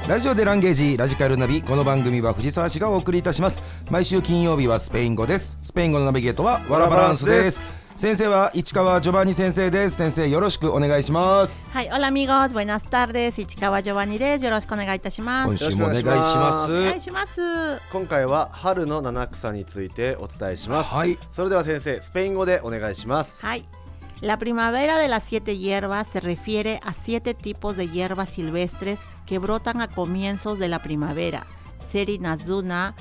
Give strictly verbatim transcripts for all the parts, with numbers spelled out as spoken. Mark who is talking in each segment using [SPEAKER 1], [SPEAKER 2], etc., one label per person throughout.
[SPEAKER 1] ラジオでランゲージラジカルナビ、この番組は藤沢市がお送りいたします。毎週金曜日はスペイン語です。スペイン語のナビゲートはワラバランスです。先生は市川ジョバンニ先生です。先生よろしくお願いします。
[SPEAKER 2] はい、hola amigos, buenas tardes. 市川ジョバンニです。よろしくお願いいたします。
[SPEAKER 1] 今週もお願いします。
[SPEAKER 2] お願いします。
[SPEAKER 3] 今回は春の七草についてお伝えします。
[SPEAKER 1] はい。
[SPEAKER 3] それでは先生、スペイン語でお願いします。
[SPEAKER 2] はい。La primavera de las siete hierbas se refiere a siete tipos de hierbas silvestres que brotan a comienzos de la primavera: Seri Nazuna,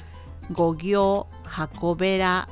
[SPEAKER 2] Gogyo, Jacobera,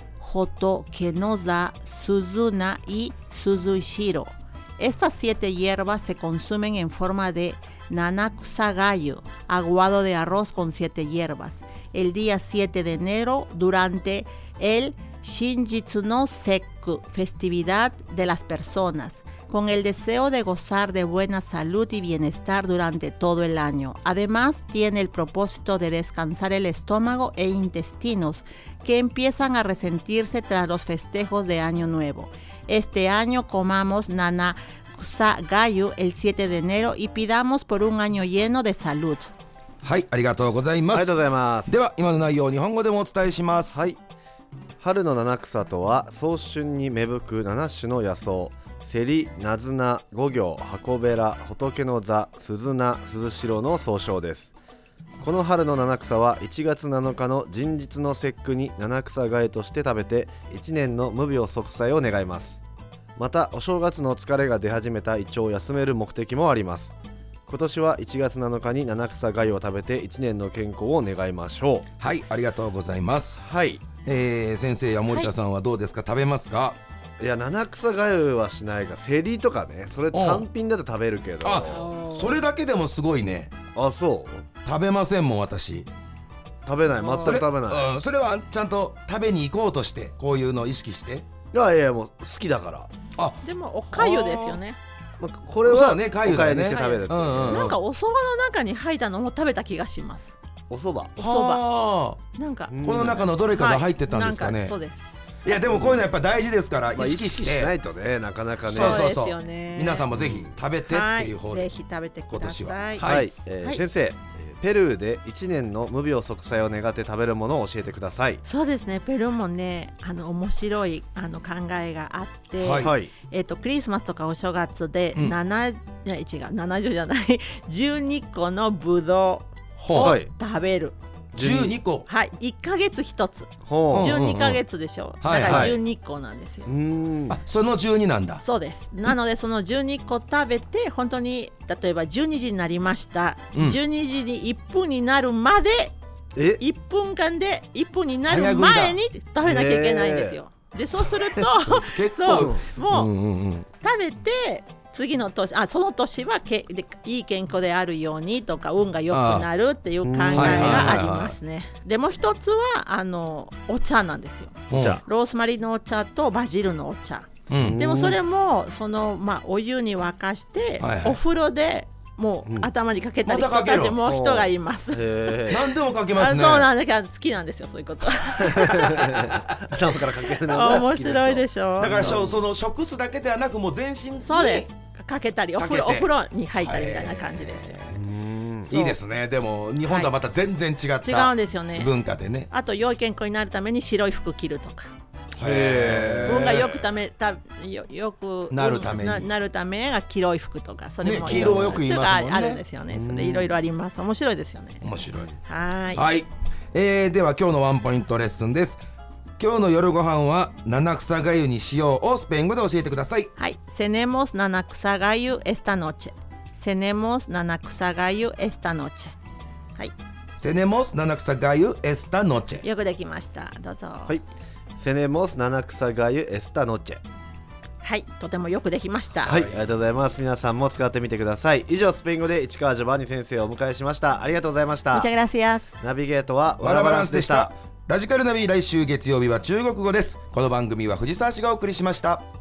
[SPEAKER 2] Joto, Kenoza, Suzuna y Suzushiro. Estas siete hierbas se consumen en forma de Nanakusa-gayu, aguado de arroz con siete hierbas, el día siete de enero durante el Shinjitsu no Sekku, festividad de las personas, con el deseo de gozar de buena salud y bienestar durante todo el año. Además, tiene el propósito de descansar el estómago e intestinos, que empiezan a resentirse tras los festejos de Año Nuevo. Este año comamos Nanakusa-gayu el siete de enero y pidamos por un año lleno de salud.
[SPEAKER 1] はい、ありがとうございます。
[SPEAKER 3] ありがとうございます。
[SPEAKER 1] では今の内容を日本語でもお伝えします。
[SPEAKER 3] はい。春の七草とは早春に芽吹く七種の野草、セリ、ナズナ、五行、箱べら、仏の座、鈴名、鈴代の総称です。この春の七草はいちがつなのかの人日の節句に七草がゆとして食べていちねんの無病息災を願います。またお正月の疲れが出始めた胃腸を休める目的もあります。今年はいちがつなのかに七草がゆを食べていちねんの健康を願いましょう。
[SPEAKER 1] はい、ありがとうございます。
[SPEAKER 3] はい、
[SPEAKER 1] えー、先生や森田さんはどうですか、はい、食べますか？
[SPEAKER 3] いや、七草がゆはしないが、セリとかね、それ単品だと食べるけど。
[SPEAKER 1] あ、それだけでもすごいね。
[SPEAKER 3] あ、そう
[SPEAKER 1] 食べませんもん私。
[SPEAKER 3] 食べない、全く食べない。
[SPEAKER 1] うん、それはちゃんと食べに行こうとしてこういうのを意識して。
[SPEAKER 3] いやいや、もう好きだから。
[SPEAKER 2] あ、でもおかゆですよね。
[SPEAKER 3] まあ、これはおかゆにして食べるって、
[SPEAKER 2] うんうん、なんかお蕎麦の中に入ったのも食べた気がします。
[SPEAKER 3] お蕎麦、
[SPEAKER 2] お蕎麦なんか
[SPEAKER 1] この中のどれかが入ってたんですかね、
[SPEAKER 2] はい、なんかそうです。
[SPEAKER 1] いやでもこういうのやっぱ大事ですから、
[SPEAKER 3] まあ、
[SPEAKER 1] 意識して、
[SPEAKER 3] 意識しないとね、なかなかね。
[SPEAKER 1] そうそうそう、
[SPEAKER 2] そうですよね。
[SPEAKER 1] 皆さんもぜひ食べてっていう方で、
[SPEAKER 2] はい、ぜひ食べてください。
[SPEAKER 1] 今年ははい、
[SPEAKER 3] はいえーはい、先生、ペルーでいちねんの無病息災を願って食べるものを教えてください。
[SPEAKER 2] そうですね、ペルーもね、あの面白いあの考えがあって、はい、えーと、クリスマスとかお正月でなな、うん、いや違うななじゅうじゃないじゅうにこのぶどうを食べる。
[SPEAKER 1] じゅうにこ、
[SPEAKER 2] はい、いっかげつひとつ、じゅうにかげつでしょ、うんうんうん、だからじゅうにこなんですよ、はいはい、う
[SPEAKER 1] ーん、あ、そのじゅうになんだ。
[SPEAKER 2] そうです。なのでそのじゅうにこ食べて、本当に例えばじゅうにじになりました、うん、じゅうにじにいっぷんになるまでえいっぷんかんでいっぷんになる前に食べなきゃいけないんですよ。でそうすると
[SPEAKER 1] 結構
[SPEAKER 2] そうもう、うんうんうん、食べて次の年、あ、その年はけでいい健康であるようにとか運が良くなるっていう考えがありますね。でもう一つはあのお茶なんですよ。
[SPEAKER 3] お茶、
[SPEAKER 2] ロースマリーのお茶とバジルのお茶、うん、でもそれもその、まあ、お湯に沸かして、はいはい、お風呂でもう、うん、頭にかけたり人たちも人がいます。
[SPEAKER 1] 何でもかけますね。
[SPEAKER 2] そうなんだけど好きなんですよ、そういうこと
[SPEAKER 3] 頭からかけるのが好きです。
[SPEAKER 2] 面白いでしょ。
[SPEAKER 1] だからその食すだけではなく、もう全身に
[SPEAKER 2] そうですかけたり、お風呂、お風呂に入ったりみたいな感じですよ。
[SPEAKER 1] いいですね。でも日本とはまた全然違った、
[SPEAKER 2] はい、違うんですよね、
[SPEAKER 1] 文化でね。
[SPEAKER 2] あと良い健康になるために白い服着るとか、
[SPEAKER 1] へ
[SPEAKER 2] 運がよくためた よ, よく
[SPEAKER 1] なるために
[SPEAKER 2] な, なるためが黄色い服とか、それも、
[SPEAKER 1] ね、黄色もよく言いますもんね。
[SPEAKER 2] あるんですよね。それいろいろあります。面白いですよね。
[SPEAKER 1] 面白い。
[SPEAKER 2] はい、
[SPEAKER 1] はい、えー、では今日のワンポイントレッスンです。今日の夜ご飯は七草がゆにしようをスペイン語で教えてください。
[SPEAKER 2] はい、Tenemos七草がゆ esta noche。Tenemos七草がゆ esta noche。はい。
[SPEAKER 1] Tenemos七草がゆ esta noche。
[SPEAKER 2] よくできました。どうぞ。
[SPEAKER 3] はい。Tenemos七草がゆ esta noche。
[SPEAKER 2] はい、とてもよくできました。
[SPEAKER 3] はい、ありがとうございます。皆さんも使ってみてください。以上、スペイン語で市川ジョバンニ先生をお迎えしました。ありがとうございました。
[SPEAKER 2] Muchas gracias。
[SPEAKER 3] ナビゲートは
[SPEAKER 1] ワラバランスでした。ラジカルナビ、来週月曜日は中国語です。この番組は藤沢市がお送りしました。